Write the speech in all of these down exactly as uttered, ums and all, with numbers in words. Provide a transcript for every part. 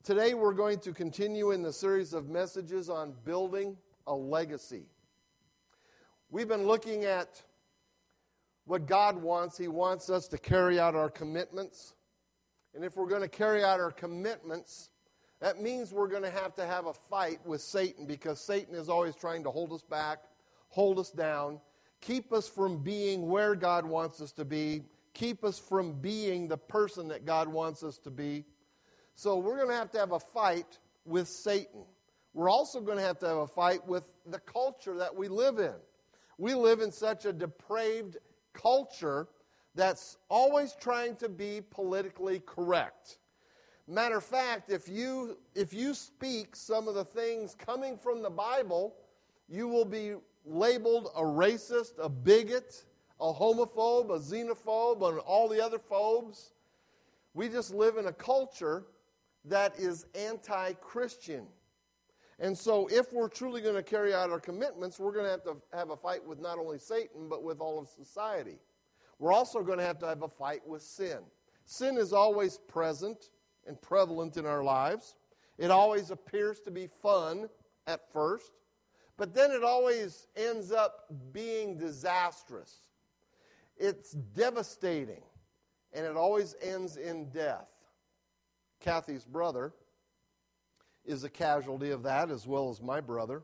Today we're going to continue in the series of messages on building a legacy. We've been looking at what God wants. He wants us to carry out our commitments. And if we're going to carry out our commitments, that means we're going to have to have a fight with Satan, because Satan is always trying to hold us back, hold us down, keep us from being where God wants us to be, keep us from being the person that God wants us to be. So we're going to have to have a fight with Satan. We're also going to have to have a fight with the culture that we live in. We live in such a depraved culture that's always trying to be politically correct. Matter of fact, if you if you speak some of the things coming from the Bible, you will be labeled a racist, a bigot, a homophobe, a xenophobe, and all the other phobes. We just live in a culture that is anti-Christian. And so if we're truly going to carry out our commitments, we're going to have to have a fight with not only Satan, but with all of society. We're also going to have to have a fight with sin. Sin is always present and prevalent in our lives. It always appears to be fun at first, but then it always ends up being disastrous. It's devastating, and it always ends in death. Kathy's brother is a casualty of that, as well as my brother,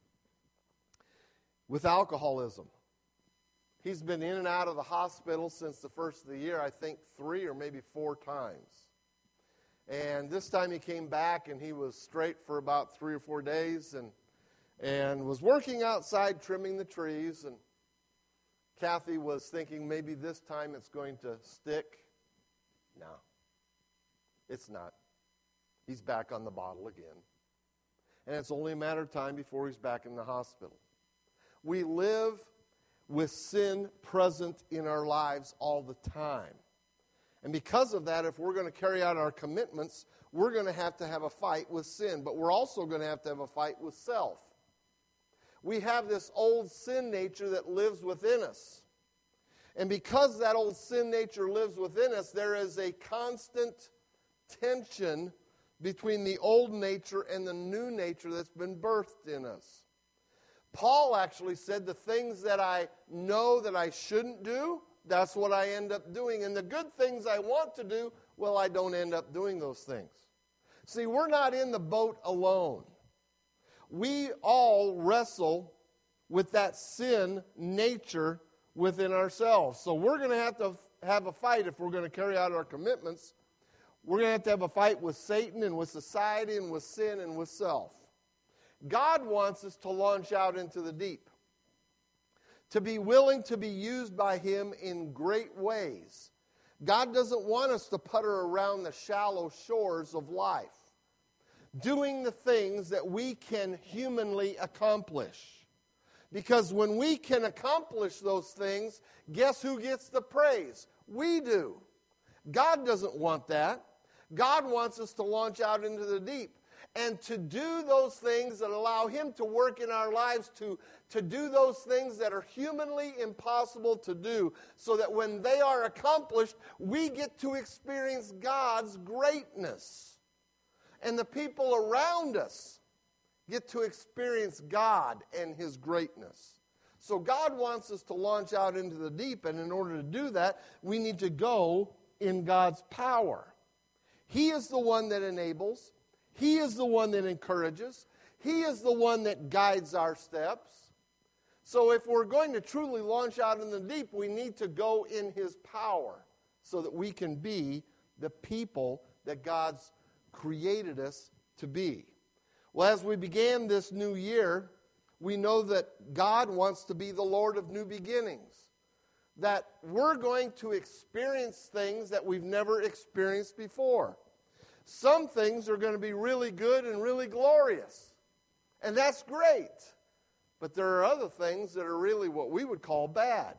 with alcoholism. He's been in and out of the hospital since the first of the year, I think three or maybe four times. And this time he came back and he was straight for about three or four days and and was working outside trimming the trees. And Kathy was thinking maybe this time it's going to stick. No. It's not. He's back on the bottle again. And it's only a matter of time before he's back in the hospital. We live with sin present in our lives all the time. And because of that, if we're going to carry out our commitments, we're going to have to have a fight with sin. But we're also going to have to have a fight with self. We have this old sin nature that lives within us. And because that old sin nature lives within us, there is a constant tension between the old nature and the new nature that's been birthed in us. Paul actually said, the things that I know that I shouldn't do, that's what I end up doing. And the good things I want to do, well, I don't end up doing those things. See, we're not in the boat alone. We all wrestle with that sin nature within ourselves. So we're going to have to have a fight if we're going to carry out our commitments. We're going to have to have a fight with Satan and with society and with sin and with self. God wants us to launch out into the deep, to be willing to be used by Him in great ways. God doesn't want us to putter around the shallow shores of life, doing the things that we can humanly accomplish. Because when we can accomplish those things, guess who gets the praise? We do. God doesn't want that. God wants us to launch out into the deep and to do those things that allow Him to work in our lives, to, to do those things that are humanly impossible to do, so that when they are accomplished, we get to experience God's greatness. And the people around us get to experience God and His greatness. So God wants us to launch out into the deep, and in order to do that, we need to go in God's power. He is the one that enables. He is the one that encourages. He is the one that guides our steps. So if we're going to truly launch out in the deep, we need to go in His power so that we can be the people that God's created us to be. Well, as we began this new year, we know that God wants to be the Lord of new beginnings. That we're going to experience things that we've never experienced before. Some things are going to be really good and really glorious. And that's great. But there are other things that are really what we would call bad.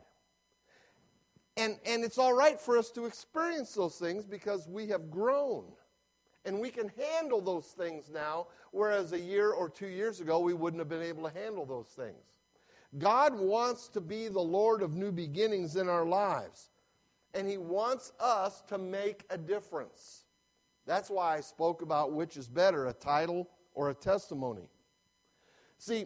And, and it's all right for us to experience those things because we have grown. And we can handle those things now, whereas a year or two years ago we wouldn't have been able to handle those things. God wants to be the Lord of new beginnings in our lives. And He wants us to make a difference. That's why I spoke about which is better, a title or a testimony. See,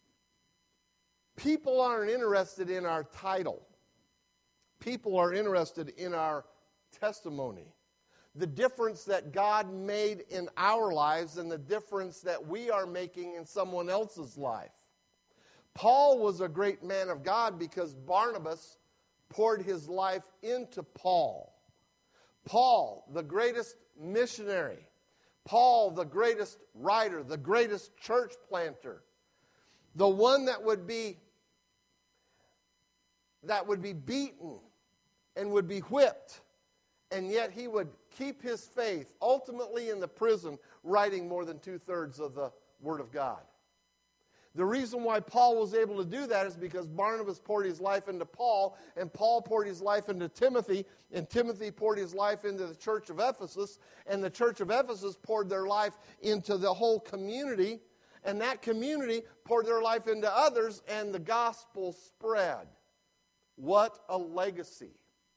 people aren't interested in our title. People are interested in our testimony. The difference that God made in our lives and the difference that we are making in someone else's life. Paul was a great man of God because Barnabas poured his life into Paul. Paul, the greatest missionary. Paul, the greatest writer, the greatest church planter. The one that would be that would be beaten and would be whipped, and yet he would keep his faith, ultimately in the prison, writing more than two-thirds of the Word of God. The reason why Paul was able to do that is because Barnabas poured his life into Paul, and Paul poured his life into Timothy, and Timothy poured his life into the church of Ephesus, and the church of Ephesus poured their life into the whole community, and that community poured their life into others, and the gospel spread. What a legacy.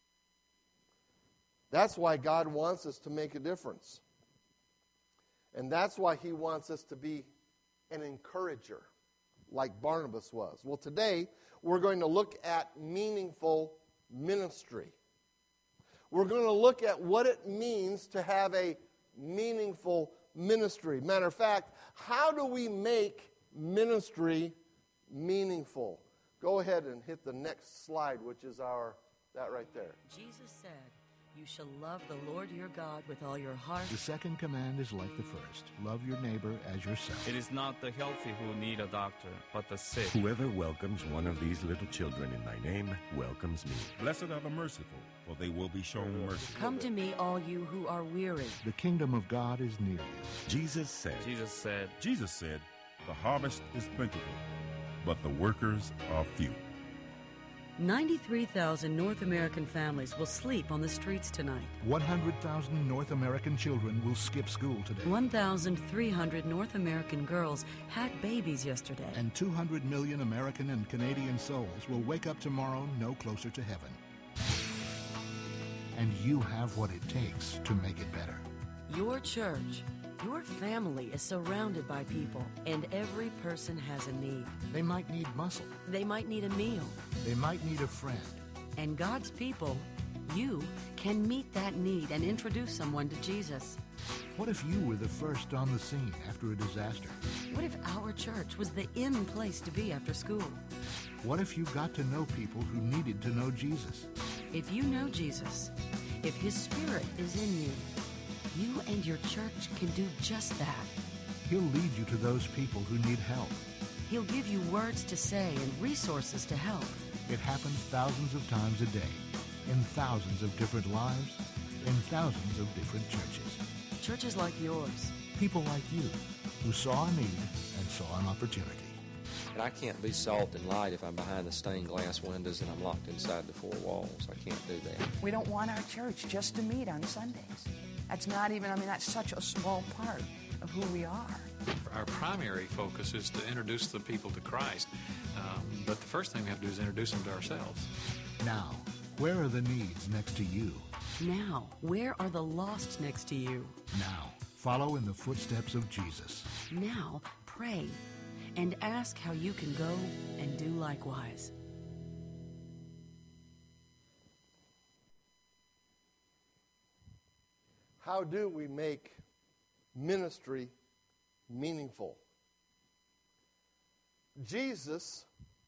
That's why God wants us to make a difference. And that's why He wants us to be an encourager, like Barnabas was. Well, today, we're going to look at meaningful ministry. We're going to look at what it means to have a meaningful ministry. Matter of fact, how do we make ministry meaningful? Go ahead and hit the next slide, which is our, that right there. Jesus said, "You shall love the Lord your God with all your heart." The second command is like the first. Love your neighbor as yourself. It is not the healthy who need a doctor, but the sick. Whoever welcomes one of these little children in my name welcomes me. Blessed are the merciful, for they will be shown mercy. Come to me, all you who are weary. The kingdom of God is near you. Jesus said, Jesus said, Jesus said, the harvest is plentiful, but the workers are few. ninety-three thousand North American families will sleep on the streets tonight. one hundred thousand North American children will skip school today. one thousand three hundred North American girls had babies yesterday. And two hundred million American and Canadian souls will wake up tomorrow no closer to heaven. And you have what it takes to make it better. Your church, your family is surrounded by people, and every person has a need. They might need muscle. They might need a meal. They might need a friend. And God's people, you, can meet that need and introduce someone to Jesus. What if you were the first on the scene after a disaster? What if our church was the in place to be after school? What if you got to know people who needed to know Jesus? If you know Jesus, if His Spirit is in you, you and your church can do just that. He'll lead you to those people who need help. He'll give you words to say and resources to help. It happens thousands of times a day, in thousands of different lives, in thousands of different churches. Churches like yours. People like you, who saw a need and saw an opportunity. And I can't be salt and light if I'm behind the stained glass windows and I'm locked inside the four walls. I can't do that. We don't want our church just to meet on Sundays. That's not even, I mean, that's such a small part of who we are. Our primary focus is to introduce the people to Christ. Um, but the first thing we have to do is introduce them to ourselves. Now, where are the needs next to you? Now, where are the lost next to you? Now, follow in the footsteps of Jesus. Now, pray and ask how you can go and do likewise. How do we make ministry meaningful? Jesus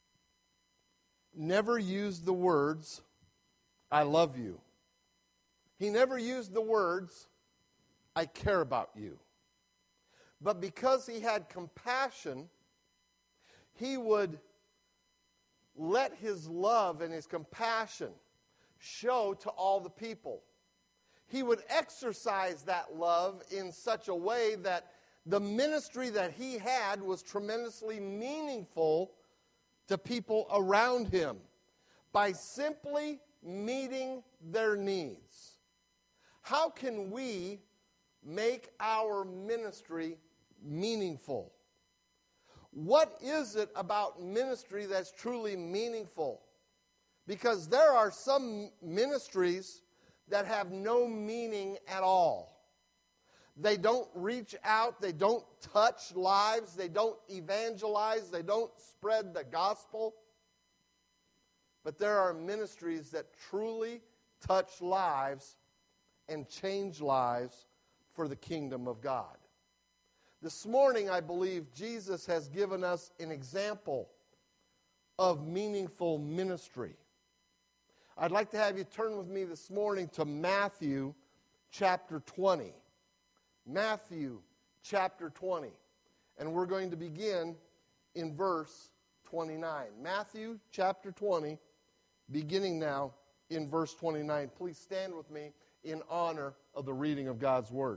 never used the words, "I love you." He never used the words, "I care about you." But because He had compassion, He would let His love and His compassion show to all the people. He would exercise that love in such a way that the ministry that He had was tremendously meaningful to people around Him by simply meeting their needs. How can we make our ministry meaningful? What is it about ministry that's truly meaningful? Because there are some ministries that have no meaning at all. They don't reach out. They don't touch lives. They don't evangelize. They don't spread the gospel. But there are ministries that truly touch lives and change lives for the kingdom of God. This morning, I believe Jesus has given us an example of meaningful ministry. I'd like to have you turn with me this morning to Matthew chapter twenty. Matthew chapter twenty. And we're going to begin in verse twenty-nine. Matthew chapter twenty, beginning now in verse twenty-nine. Please stand with me in honor of the reading of God's word.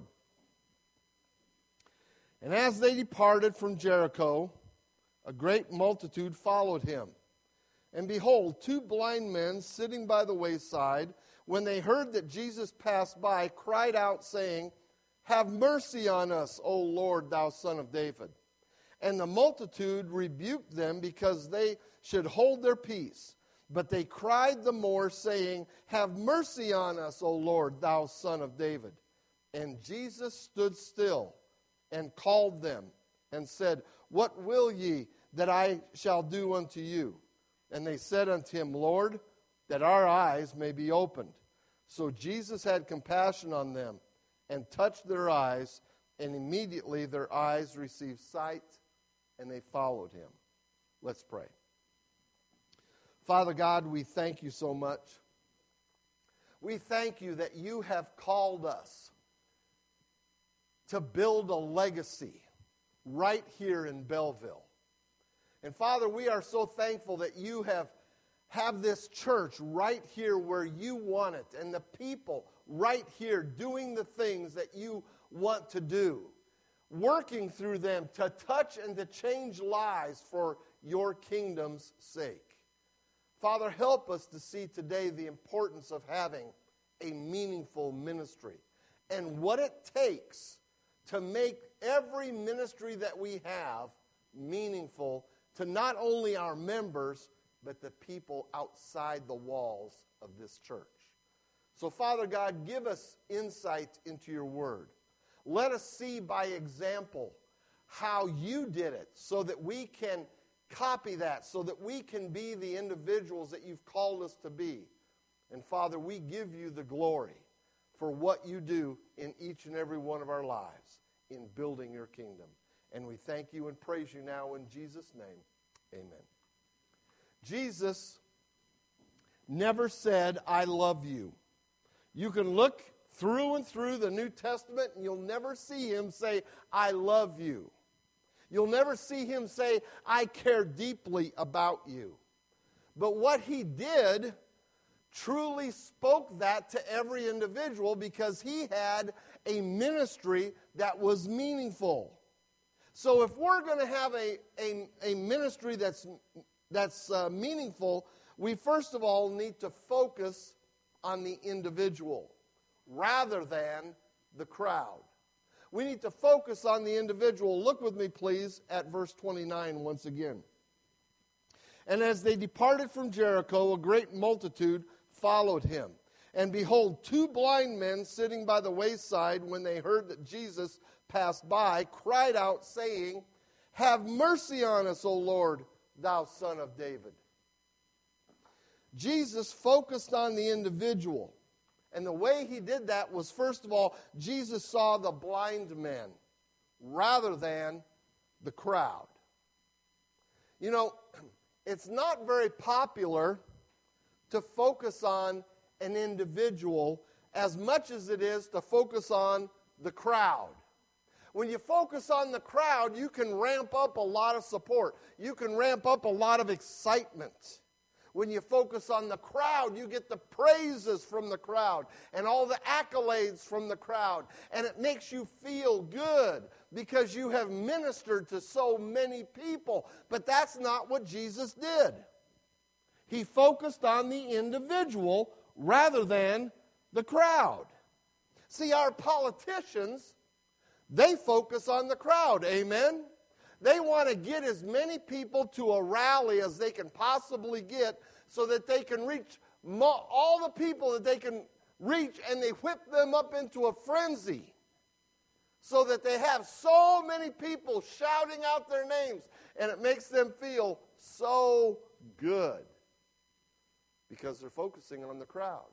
And as they departed from Jericho, a great multitude followed him. And behold, two blind men sitting by the wayside, when they heard that Jesus passed by, cried out, saying, Have mercy on us, O Lord, thou Son of David. And the multitude rebuked them because they should hold their peace. But they cried the more, saying, Have mercy on us, O Lord, thou Son of David. And Jesus stood still and called them and said, What will ye that I shall do unto you? And they said unto him, Lord, that our eyes may be opened. So Jesus had compassion on them and touched their eyes, and immediately their eyes received sight, and they followed him. Let's pray. Father God, we thank you so much. We thank you that you have called us to build a legacy right here in Belleville. And Father, we are so thankful that you have have this church right here where you want it, and the people right here doing the things that you want to do, working through them to touch and to change lives for your kingdom's sake. Father, help us to see today the importance of having a meaningful ministry and what it takes to make every ministry that we have meaningful to not only our members, but the people outside the walls of this church. So, Father God, give us insight into your word. Let us see by example how you did it so that we can copy that, so that we can be the individuals that you've called us to be. And, Father, we give you the glory for what you do in each and every one of our lives in building your kingdom. And we thank you and praise you now in Jesus' name. Amen. Jesus never said, I love you. You can look through and through the New Testament and you'll never see him say, I love you. You'll never see him say, I care deeply about you. But what he did truly spoke that to every individual because he had a ministry that was meaningful. So if we're going to have a, a, a ministry that's, that's uh, meaningful, we first of all need to focus on the individual rather than the crowd. We need to focus on the individual. Look with me, please, at verse twenty-nine once again. And as they departed from Jericho, a great multitude followed him. And behold, two blind men sitting by the wayside, when they heard that Jesus passed by, cried out, saying, Have mercy on us, O Lord, thou Son of David. Jesus focused on the individual. And the way he did that was, first of all, Jesus saw the blind men rather than the crowd. You know, it's not very popular to focus on an individual as much as it is to focus on the crowd. When you focus on the crowd, you can ramp up a lot of support. You can ramp up a lot of excitement. When you focus on the crowd, you get the praises from the crowd and all the accolades from the crowd. And it makes you feel good because you have ministered to so many people. But that's not what Jesus did. He focused on the individual rather than the crowd. See, our politicians, they focus on the crowd, amen? They want to get as many people to a rally as they can possibly get so that they can reach mo- all the people that they can reach, and they whip them up into a frenzy. so that they have so many people shouting out their names, and it makes them feel so good because they're focusing on the crowd.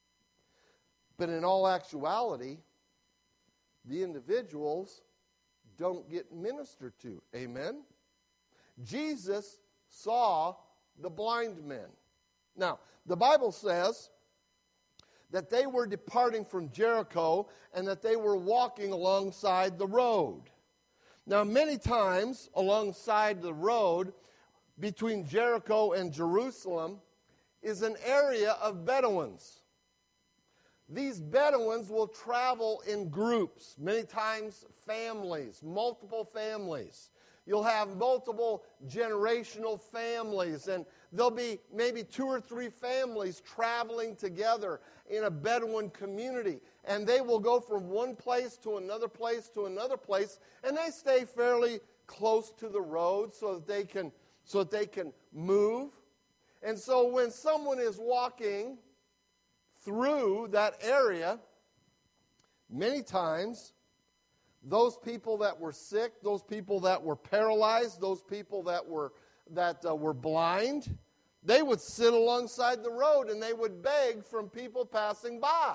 But in all actuality, the individuals don't get ministered to. Amen? Jesus saw the blind men. Now, the Bible says that they were departing from Jericho and that they were walking alongside the road. Now, many times alongside the road between Jericho and Jerusalem is an area of Bedouins. These Bedouins will travel in groups, many times families, multiple families. You'll have multiple generational families, and there'll be maybe two or three families traveling together in a Bedouin community. And they will go from one place to another place to another place, and they stay fairly close to the road so that they can, so that they can move. And so when someone is walking through that area, many times those people that were sick, those people that were paralyzed, those people that were that uh, were blind, they would sit alongside the road and they would beg from people passing by.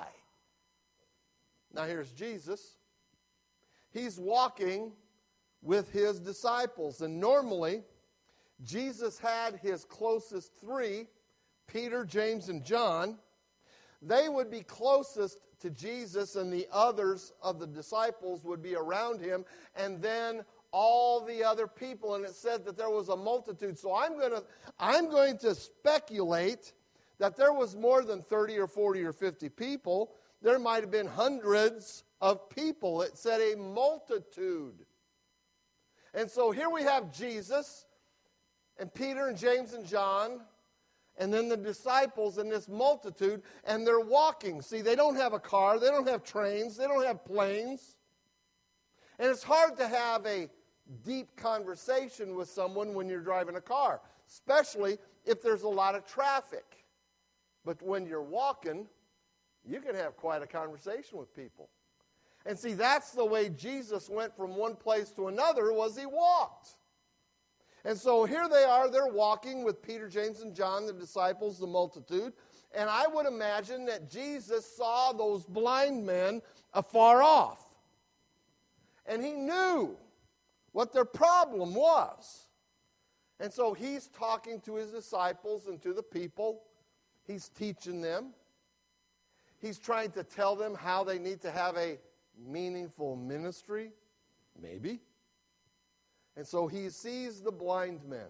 Now here's Jesus. He's walking with his disciples, and normally Jesus had his closest three, Peter, James, and John. They would be closest to Jesus, and the others of the disciples would be around him, and then all the other people. And it said that there was a multitude. So I'm going to I'm going to speculate that there was more than thirty or forty or fifty people. There might have been hundreds of people. It said a multitude. And so here we have Jesus and Peter and James and John, and then the disciples and this multitude, and they're walking. See, they don't have a car, they don't have trains, they don't have planes. And it's hard to have a deep conversation with someone when you're driving a car, especially if there's a lot of traffic. But when you're walking, you can have quite a conversation with people. And see, that's the way Jesus went from one place to another, was he walked. And so here they are, they're walking with Peter, James, and John, the disciples, the multitude. And I would imagine that Jesus saw those blind men afar off. And he knew what their problem was. And so he's talking to his disciples and to the people. He's teaching them. He's trying to tell them how they need to have a meaningful ministry, maybe. And so he sees the blind men.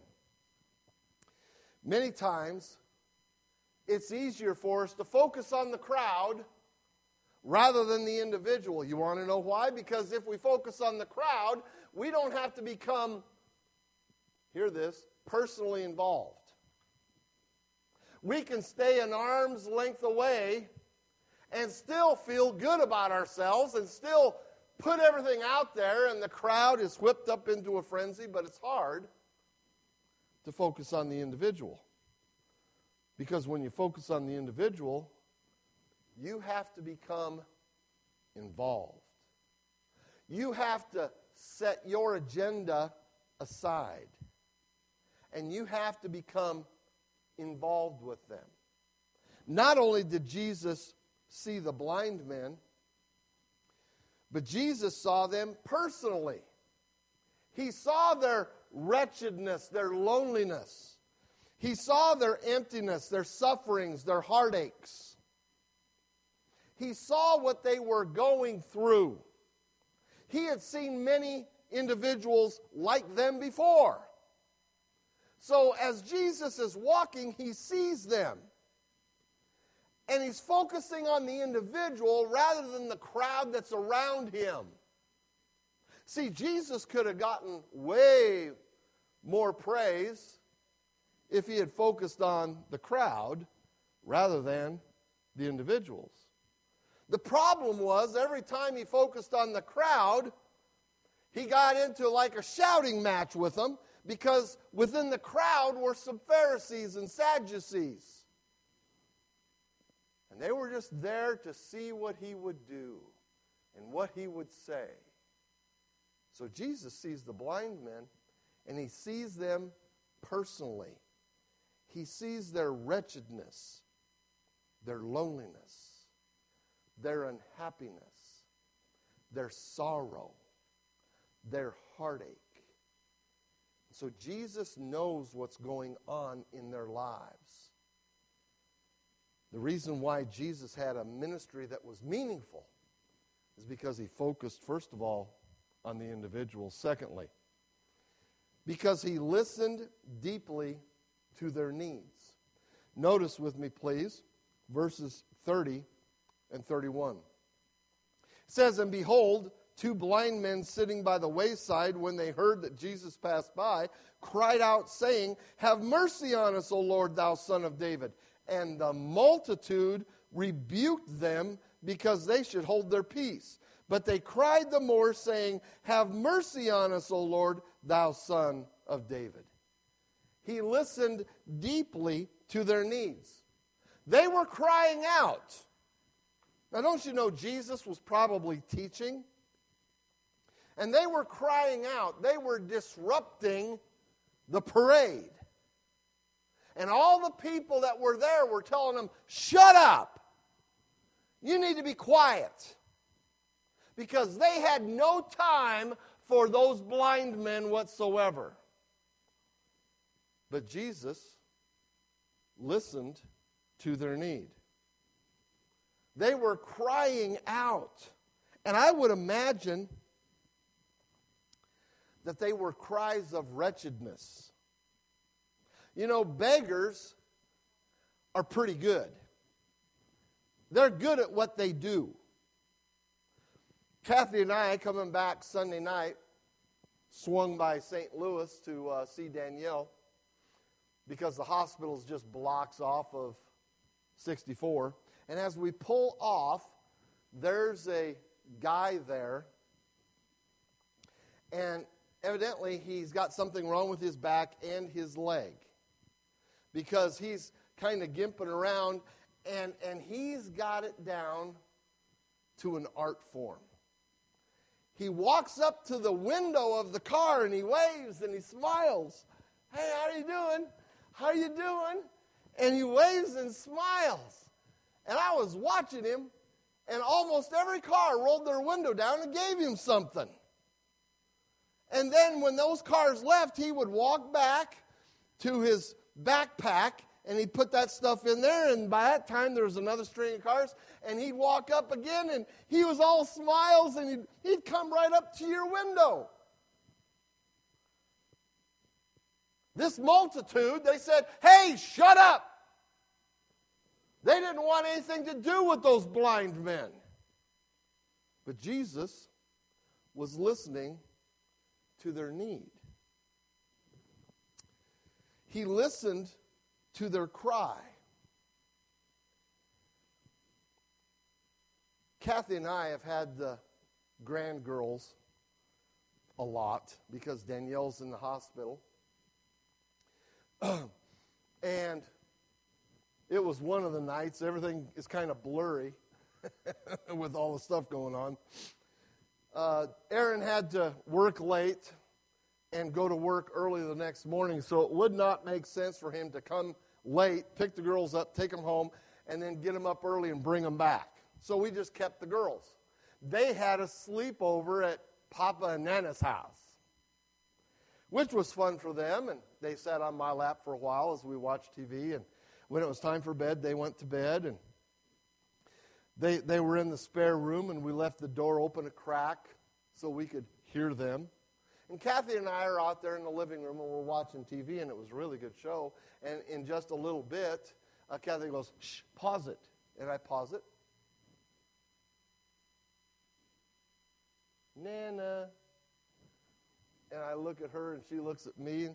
Many times, it's easier for us to focus on the crowd rather than the individual. You want to know why? Because if we focus on the crowd, we don't have to become, hear this, personally involved. We can stay an arm's length away and still feel good about ourselves and still put everything out there, and the crowd is whipped up into a frenzy, but it's hard to focus on the individual. Because when you focus on the individual, you have to become involved. You have to set your agenda aside, and you have to become involved with them. Not only did Jesus see the blind men, but Jesus saw them personally. He saw their wretchedness, their loneliness. He saw their emptiness, their sufferings, their heartaches. He saw what they were going through. He had seen many individuals like them before. So as Jesus is walking, he sees them. And he's focusing on the individual rather than the crowd that's around him. See, Jesus could have gotten way more praise if he had focused on the crowd rather than the individuals. The problem was, every time he focused on the crowd, he got into like a shouting match with them, because within the crowd were some Pharisees and Sadducees. And they were just there to see what he would do and what he would say. So Jesus sees the blind men, and he sees them personally. He sees their wretchedness, their loneliness, their unhappiness, their sorrow, their heartache. So Jesus knows what's going on in their lives. The reason why Jesus had a ministry that was meaningful is because he focused, first of all, on the individual. Secondly, because he listened deeply to their needs. Notice with me, please, verses thirty and thirty-one. It says, "And behold, two blind men sitting by the wayside, when they heard that Jesus passed by, cried out, saying, 'Have mercy on us, O Lord, thou Son of David.' And the multitude rebuked them because they should hold their peace. But they cried the more, saying, 'Have mercy on us, O Lord, thou Son of David.'" He listened deeply to their needs. They were crying out. Now, don't you know Jesus was probably teaching? And they were crying out. They were disrupting the parade. And all the people that were there were telling them, "Shut up. You need to be quiet." Because they had no time for those blind men whatsoever. But Jesus listened to their need. They were crying out. And I would imagine that they were cries of wretchedness. You know, beggars are pretty good. They're good at what they do. Kathy and I, coming back Sunday night, swung by Saint Louis to uh, see Danielle because the hospital is just blocks off of sixty-four. And as we pull off, there's a guy there, and evidently he's got something wrong with his back and his leg because he's kind of gimping around, and, and he's got it down to an art form. He walks up to the window of the car and he waves and he smiles. "Hey, how are you doing? How are you doing?" And he waves and smiles. And I was watching him, and almost every car rolled their window down and gave him something. And then when those cars left, he would walk back to his backpack, and he'd put that stuff in there, and by that time there was another string of cars, and he'd walk up again, and he was all smiles, and he'd, he'd come right up to your window. This multitude, they said, "Hey, shut up!" They didn't want anything to do with those blind men. But Jesus was listening to their need. He listened to their cry. Kathy and I have had the grand girls a lot because Danielle's in the hospital. And it was one of the nights, everything is kind of blurry with all the stuff going on. Uh, Aaron had to work late and go to work early the next morning, so it would not make sense for him to come late, pick the girls up, take them home, and then get them up early and bring them back. So we just kept the girls. They had a sleepover at Papa and Nana's house, which was fun for them, and they sat on my lap for a while as we watched T V, and when it was time for bed, they went to bed, and they they were in the spare room, and we left the door open a crack so we could hear them. And Kathy and I are out there in the living room, and we're watching T V, and it was a really good show. And in just a little bit, uh, Kathy goes, "Shh, pause it." And I pause it. "Nana." And I look at her, and she looks at me.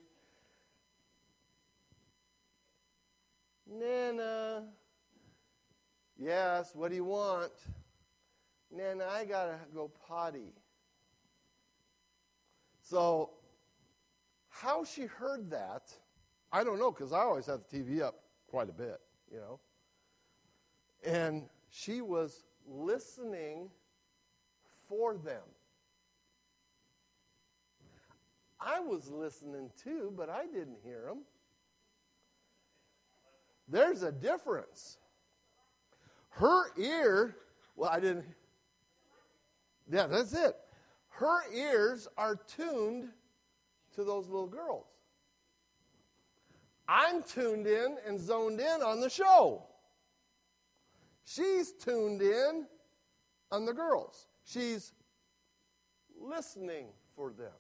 "Nana." "Yes, what do you want?" "Nana, I got to go potty." So how she heard that, I don't know, because I always have the T V up quite a bit, you know. And she was listening for them. I was listening too, but I didn't hear him. There's a difference. Her ear, well, I didn't. Yeah, that's it. Her ears are tuned to those little girls. I'm tuned in and zoned in on the show. She's tuned in on the girls. She's listening for them.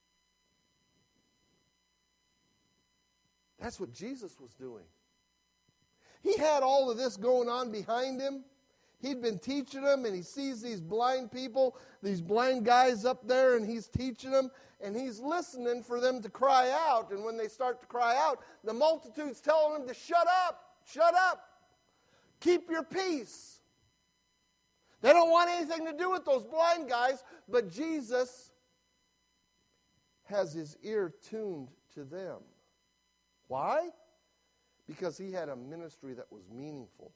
That's what Jesus was doing. He had all of this going on behind him. He'd been teaching them, and he sees these blind people, these blind guys up there, and he's teaching them, and he's listening for them to cry out. And when they start to cry out, the multitude's telling them to shut up, shut up, keep your peace. They don't want anything to do with those blind guys, but Jesus has his ear tuned to them. Why? Because he had a ministry that was meaningful.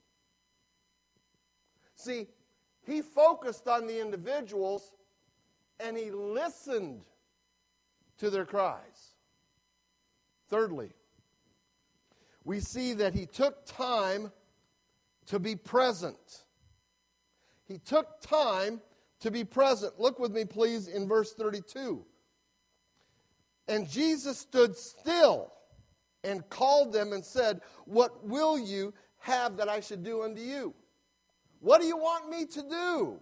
See, he focused on the individuals and he listened to their cries. Thirdly, we see that he took time to be present. He took time to be present. Look with me, please, in verse thirty-two. And Jesus stood still and called them and said, "What will you have that I should do unto you? What do you want me to do?"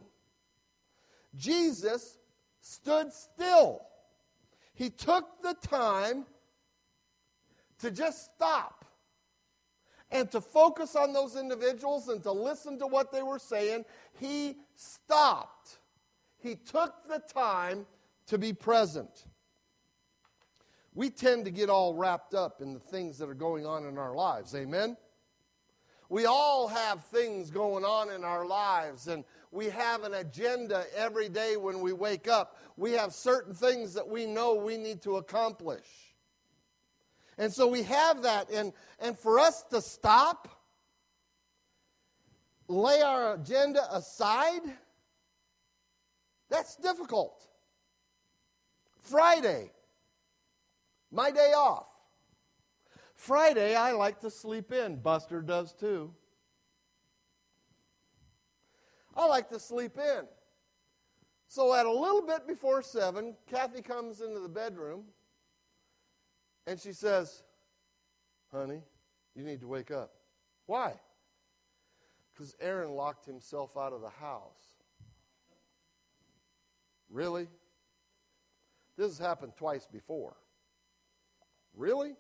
Jesus stood still. He took the time to just stop and to focus on those individuals and to listen to what they were saying. He stopped. He took the time to be present. We tend to get all wrapped up in the things that are going on in our lives. Amen? We all have things going on in our lives, and we have an agenda every day when we wake up. We have certain things that we know we need to accomplish. And so we have that, and, and for us to stop, lay our agenda aside, that's difficult. Friday, my day off. Friday, I like to sleep in. Buster does too. I like to sleep in. So at a little bit before seven, Kathy comes into the bedroom and she says, "Honey, you need to wake up." Why? Because Aaron locked himself out of the house. Really? This has happened twice before. Really?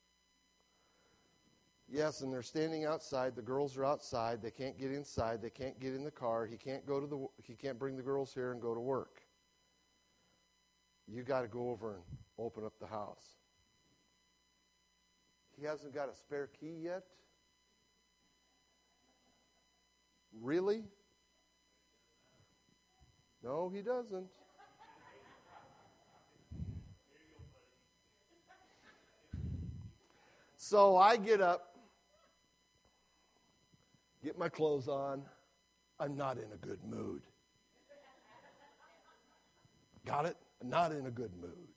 Yes, and they're standing outside. The girls are outside. They can't get inside. They can't get in the car. He can't go to the. He can't bring the girls here and go to work. You got to go over and open up the house. He hasn't got a spare key yet? Really? No, he doesn't. So I get up, get my clothes on. I'm not in a good mood. Got it? I'm not in a good mood.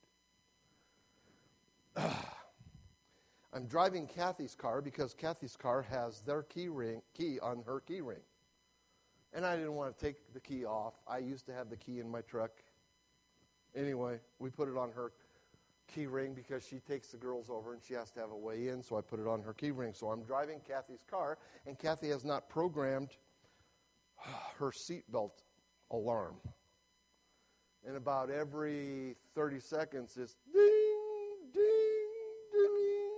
I'm driving Kathy's car because Kathy's car has their key ring, key on her key ring. And I didn't want to take the key off. I used to have the key in my truck. Anyway, we put it on her key ring because she takes the girls over and she has to have a way in, so I put it on her key ring. So I'm driving Kathy's car, and Kathy has not programmed her seatbelt alarm. And about every thirty seconds, it's ding, ding, ding,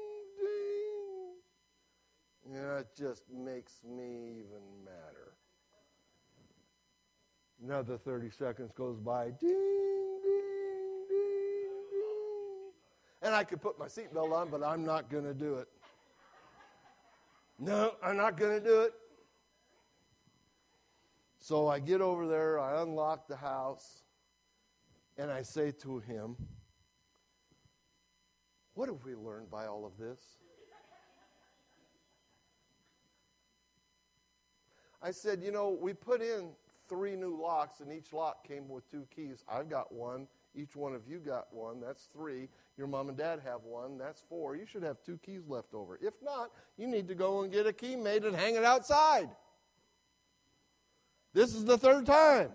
ding. Yeah, it just makes me even madder. Another thirty seconds goes by, ding. And I could put my seatbelt on, but I'm not going to do it. No, I'm not going to do it. So I get over there, I unlock the house, and I say to him, "What have we learned by all of this?" I said, "You know, we put in three new locks, and each lock came with two keys. I've got one, Each one of you got one. That's three. Your mom and dad have one. That's four. You should have two keys left over. If not, you need to go and get a key made and hang it outside. This is the third time.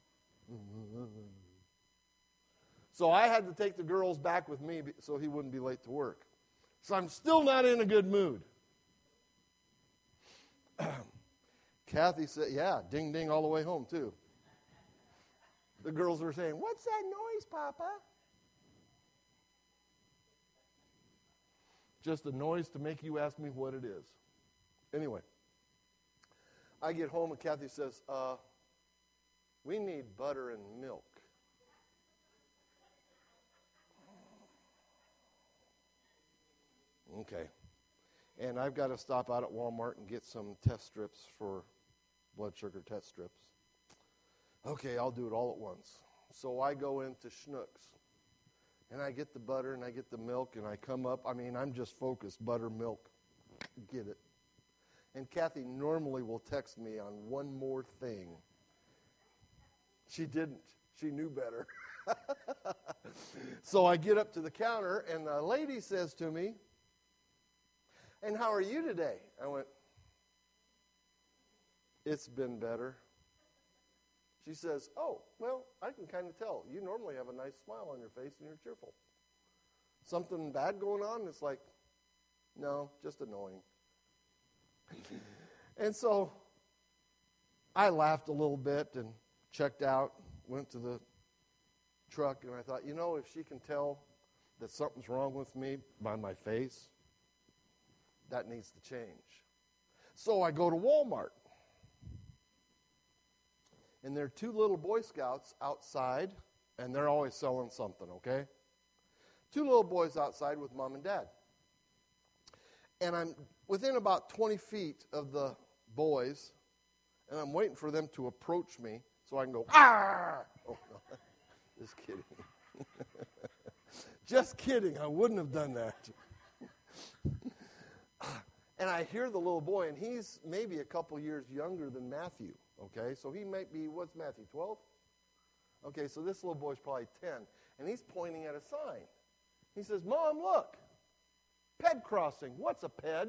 So I had to take the girls back with me so he wouldn't be late to work. So I'm still not in a good mood. Kathy said, yeah, ding, ding all the way home, too. The girls were saying, what's that noise, Papa? Just a noise to make you ask me what it is. Anyway, I get home and Kathy says, uh, we need butter and milk. Okay. And I've got to stop out at Walmart and get some test strips for blood sugar test strips. Okay, I'll do it all at once. So I go into Schnucks, and I get the butter, and I get the milk, and I come up. I mean, I'm just focused, butter, milk, get it. And Kathy normally will text me on one more thing. She didn't. She knew better. So I get up to the counter, and the lady says to me, and how are you today? I went, it's been better. She says, oh, well, I can kind of tell. You normally have a nice smile on your face and you're cheerful. Something bad going on? It's like, no, just annoying. And so I laughed a little bit and checked out, went to the truck, and I thought, you know, if she can tell that something's wrong with me by my face, that needs to change. So I go to Walmart. And there are two little Boy Scouts outside, and they're always selling something, okay? Two little boys outside with mom and dad. And I'm within about twenty feet of the boys, and I'm waiting for them to approach me so I can go, ah! Oh, no. Just kidding. Just kidding. I wouldn't have done that. And I hear the little boy, and he's maybe a couple years younger than Matthew, okay? So he might be, what's Matthew, twelve? Okay, so this little boy's probably ten, and he's pointing at a sign. He says, Mom, look, ped crossing. What's a ped?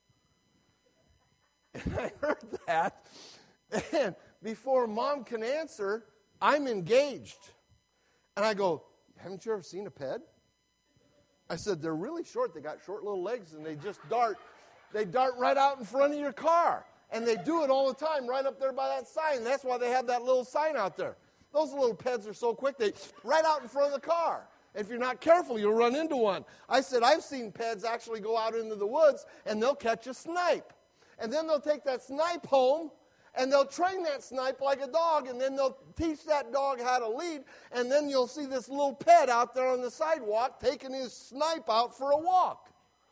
And I heard that, and before Mom can answer, I'm engaged. And I go, haven't you ever seen a ped? I said, they're really short. They got short little legs, and they just dart. They dart right out in front of your car. And they do it all the time right up there by that sign. That's why they have that little sign out there. Those little peds are so quick, they right out in front of the car. If you're not careful, you'll run into one. I said, I've seen peds actually go out into the woods, and they'll catch a snipe. And then they'll take that snipe home, and they'll train that snipe like a dog, and then they'll teach that dog how to lead, and then you'll see this little ped out there on the sidewalk taking his snipe out for a walk.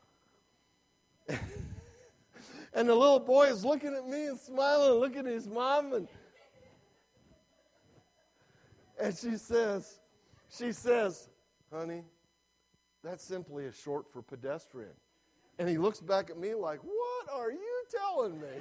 And the little boy is looking at me and smiling and looking at his mom. And, and she says, she says, honey, that's simply a short for pedestrian. And he looks back at me like, what are you telling me?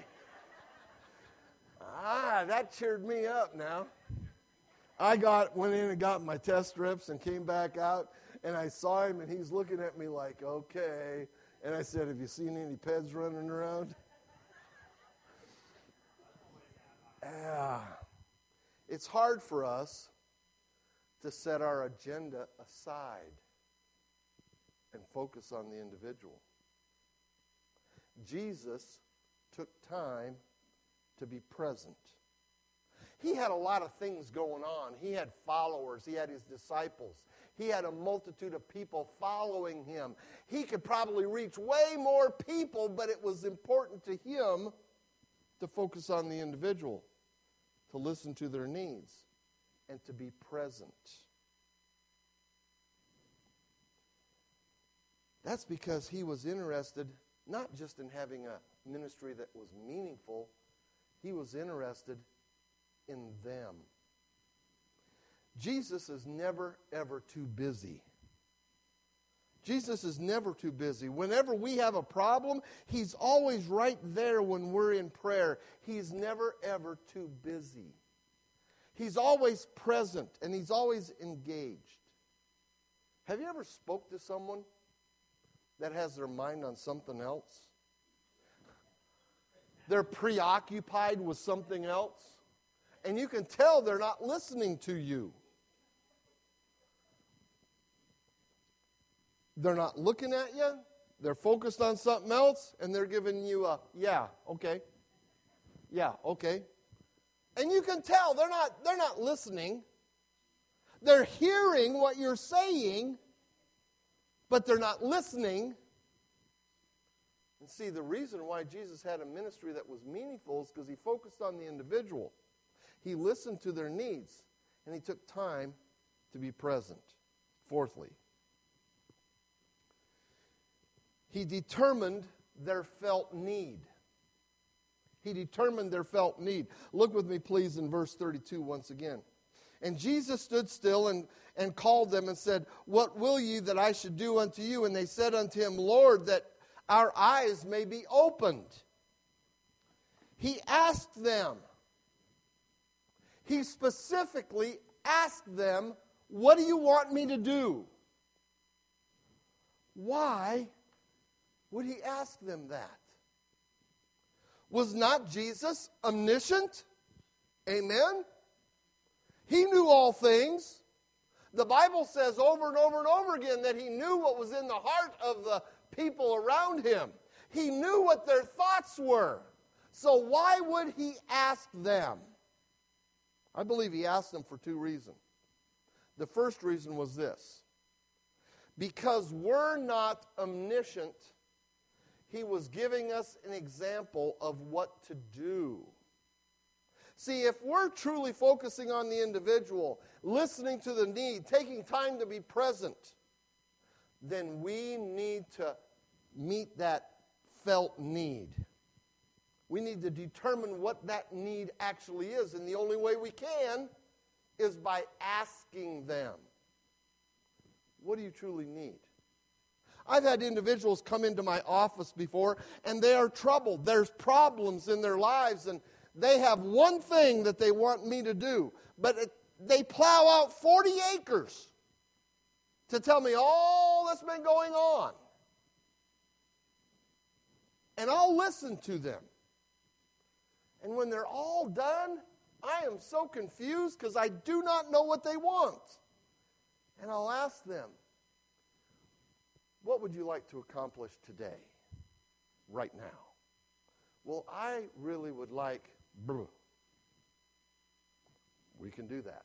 Ah, that cheered me up now. I got went in and got my test strips and came back out, and I saw him, and he's looking at me like, okay. And I said, have you seen any peds running around? Yeah. It's hard for us to set our agenda aside and focus on the individual. Jesus took time to be present. He had a lot of things going on. He had followers. He had his disciples. He had a multitude of people following him. He could probably reach way more people, but it was important to him to focus on the individual, to listen to their needs, and to be present. That's because he was interested not just in having a ministry that was meaningful, he was interested in them. Jesus is never, ever too busy. Jesus is never too busy. Whenever we have a problem, he's always right there when we're in prayer. He's never, ever too busy. He's always present, and he's always engaged. Have you ever spoke to someone that has their mind on something else? They're preoccupied with something else, and you can tell they're not listening to you. They're not looking at you. They're focused on something else, and they're giving you a, yeah, okay. Yeah, okay. And you can tell they're not, they're not listening. They're hearing what you're saying, but they're not listening. And see, the reason why Jesus had a ministry that was meaningful is because he focused on the individual. He listened to their needs, and he took time to be present. Fourthly, he determined their felt need. He determined their felt need. Look with me, please, in verse thirty-two once again. And Jesus stood still and, and called them and said, "What will ye that I should do unto you?" And they said unto him, "Lord, that our eyes may be opened." He asked them. He specifically asked them, "What do you want me to do?" Why would he ask them that? Was not Jesus omniscient? Amen? He knew all things. The Bible says over and over and over again that he knew what was in the heart of the people around him. He knew what their thoughts were. So why would he ask them? I believe he asked them for two reasons. The first reason was this. Because we're not omniscient, he was giving us an example of what to do. See, if we're truly focusing on the individual, listening to the need, taking time to be present, then we need to meet that felt need. We need to determine what that need actually is, and the only way we can is by asking them, what do you truly need? I've had individuals come into my office before, and they are troubled. There's problems in their lives, and they have one thing that they want me to do, but it, they plow out forty acres to tell me all that's been going on. And I'll listen to them. And when they're all done, I am so confused because I do not know what they want. And I'll ask them, what would you like to accomplish today, right now? Well, I really would like, brr. We can do that.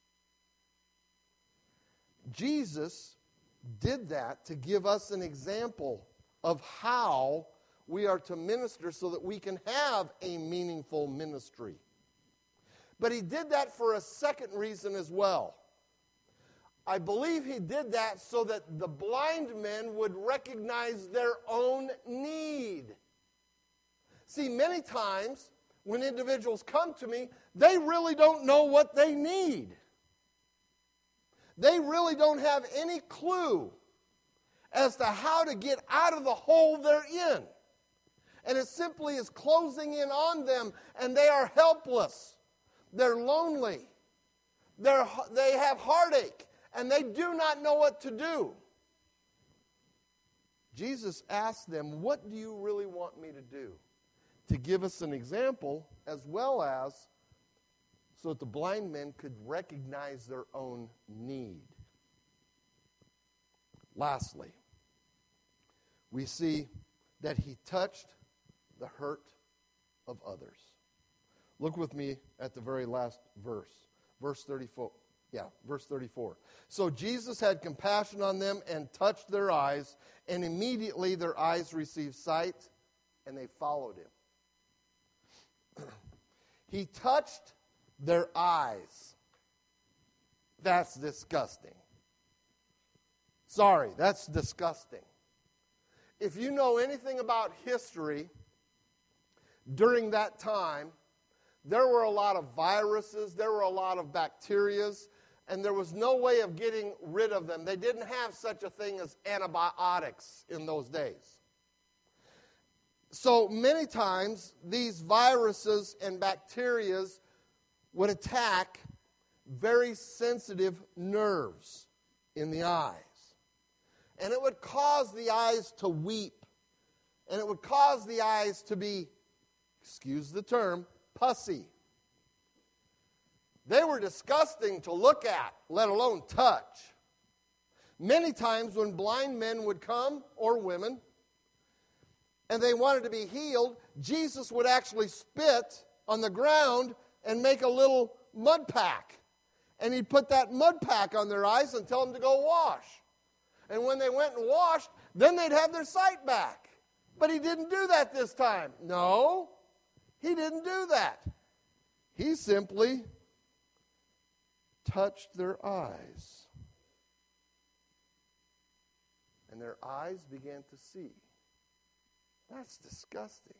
Jesus did that to give us an example of how we are to minister so that we can have a meaningful ministry. But he did that for a second reason as well. I believe he did that so that the blind men would recognize their own need. See, many times when individuals come to me, they really don't know what they need. They really don't have any clue as to how to get out of the hole they're in. And it simply is closing in on them, and they are helpless. They're lonely. They're, they have heartache, and they do not know what to do. Jesus asked them, what do you really want me to do? To give us an example, as well as so that the blind men could recognize their own need. Lastly, we see that he touched the hurt of others. Look with me at the very last verse. Verse thirty-four. Yeah, verse thirty-four. So Jesus had compassion on them and touched their eyes, and immediately their eyes received sight, and they followed him. He touched their eyes. That's disgusting. Sorry, that's disgusting. If you know anything about history, during that time, there were a lot of viruses, there were a lot of bacterias, and there was no way of getting rid of them. They didn't have such a thing as antibiotics in those days. So many times, these viruses and bacterias would attack very sensitive nerves in the eyes. And it would cause the eyes to weep. And it would cause the eyes to be, excuse the term, pussy. They were disgusting to look at, let alone touch. Many times when blind men would come, or women, and they wanted to be healed, Jesus would actually spit on the ground and make a little mud pack. And he'd put that mud pack on their eyes and tell them to go wash. And when they went and washed, then they'd have their sight back. But he didn't do that this time. No, he didn't do that. He simply touched their eyes. And their eyes began to see. That's disgusting.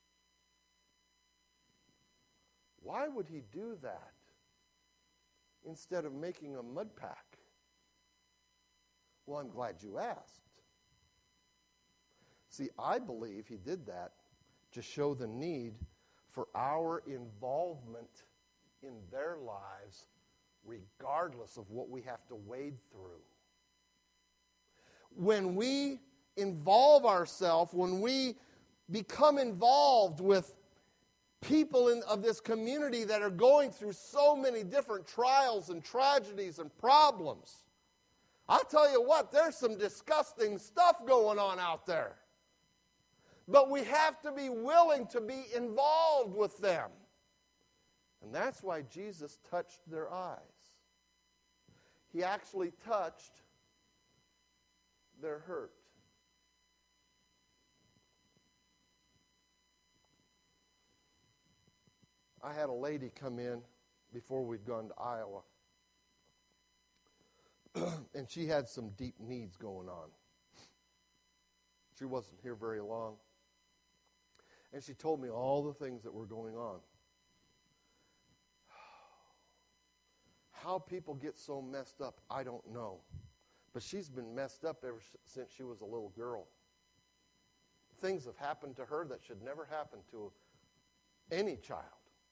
Why would he do that instead of making a mud pack? Well, I'm glad you asked. See, I believe he did that to show the need for our involvement in their lives, regardless of what we have to wade through. When we involve ourselves, when we become involved with people in, of this community that are going through so many different trials and tragedies and problems, I'll tell you what, there's some disgusting stuff going on out there. But we have to be willing to be involved with them. And that's why Jesus touched their eyes. He actually touched their hurt. I had a lady come in before we'd gone to Iowa. And she had some deep needs going on. She wasn't here very long. And she told me all the things that were going on. How people get so messed up, I don't know. But she's been messed up ever since she was a little girl. Things have happened to her that should never happen to any child.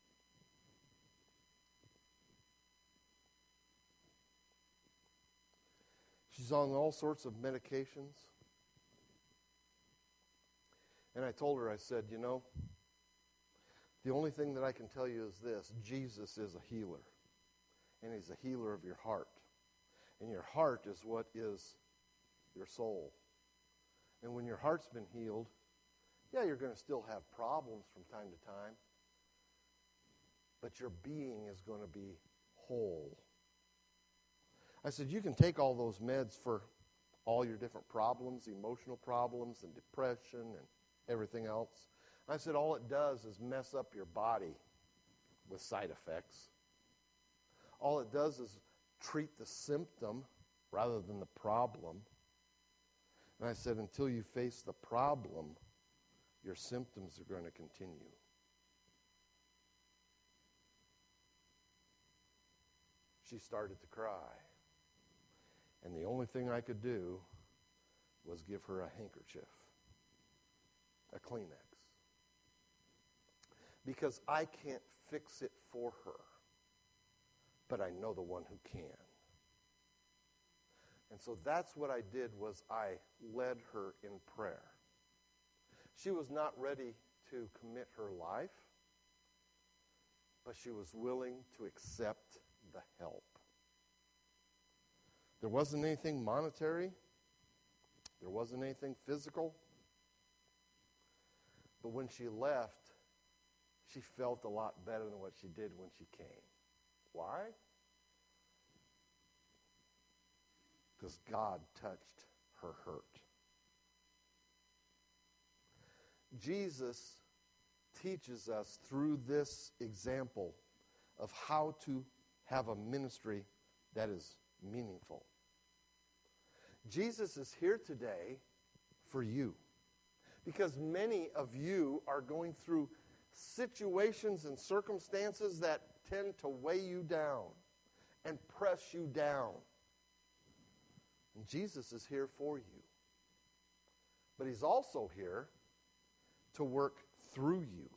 She's on all sorts of medications. And I told her, I said, you know, the only thing that I can tell you is this: Jesus is a healer. And he's a healer of your heart. And your heart is what is your soul. And when your heart's been healed, yeah, you're going to still have problems from time to time. But your being is going to be whole. I said, you can take all those meds for all your different problems, emotional problems and depression and everything else. I said, all it does is mess up your body with side effects. All it does is treat the symptom rather than the problem. And I said, until you face the problem, your symptoms are going to continue. She started to cry. And the only thing I could do was give her a handkerchief, a Kleenex. Because I can't fix it for her, but I know the one who can. And so that's what I did, was I led her in prayer. She was not ready to commit her life, but she was willing to accept the help. There wasn't anything monetary. There wasn't anything physical. But when she left, she felt a lot better than what she did when she came. Why? Because God touched her hurt. Jesus teaches us through this example of how to have a ministry that is meaningful. Jesus is here today for you, because many of you are going through situations and circumstances that tend to weigh you down and press you down. And Jesus is here for you. But he's also here to work through you.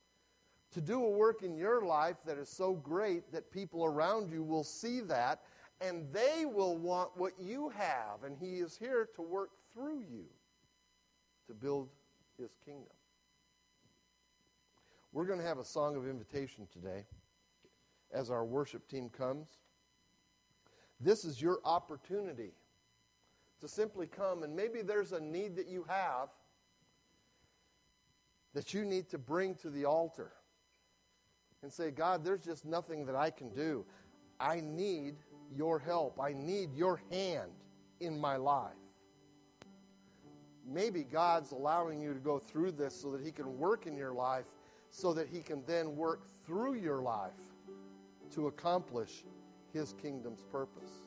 To do a work in your life that is so great that people around you will see that and they will want what you have, and He is here to work through you to build His kingdom. We're going to have a song of invitation today as our worship team comes. This is your opportunity to simply come, and maybe there's a need that you have that you need to bring to the altar and say, God, there's just nothing that I can do. I need your help. I need your hand in my life. Maybe God's allowing you to go through this so that He can work in your life, so that He can then work through your life to accomplish His kingdom's purpose.